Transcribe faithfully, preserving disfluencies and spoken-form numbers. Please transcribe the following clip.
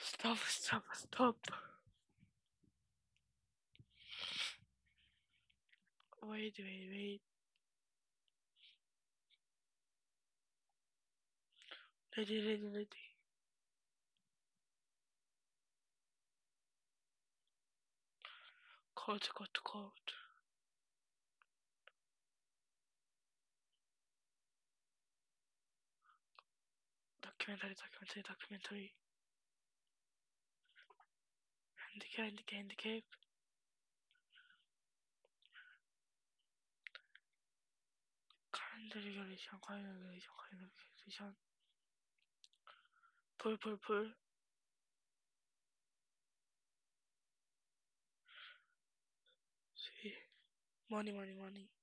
Stop, stop, stop. Wait, wait, wait. Ready, ready, ready. Code, code, code. Documentary, documentary, documentary. Handicap, handicap, handicap. Kind regulation, kind regulation, kind regulation. Pull, pull, pull. See. Money, money, money.